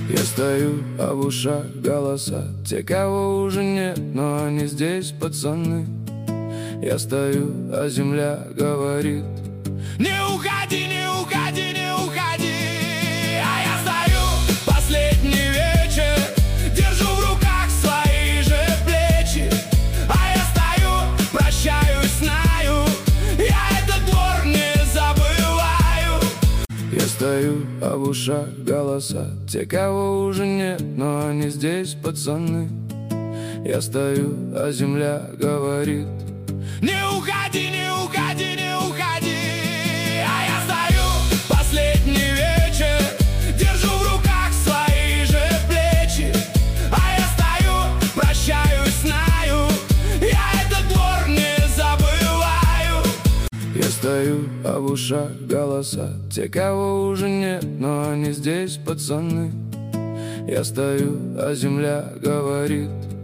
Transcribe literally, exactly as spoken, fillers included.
Я стою, а в ушах голоса, те, кого уже нет, но они здесь, пацаны. Я стою, а земля говорит: не уходи, не уходи, не уходи. А я стою, последний вечер, держу в руках свои же плечи. А я стою, прощаюсь, знаю, я этот двор не забываю. Я стою, а в ушах голоса, те, кого уже нет, но они здесь, пацаны. Я стою, а земля говорит: не уходи, не уходи, не уходи. А я стою, последний вечер, держу в руках свои же плечи. А я стою, прощаюсь, знаю, я этот двор не забываю. Я стою, а в ушах голоса, те, кого уже нет, но они здесь, пацаны. Я стою, а земля говорит: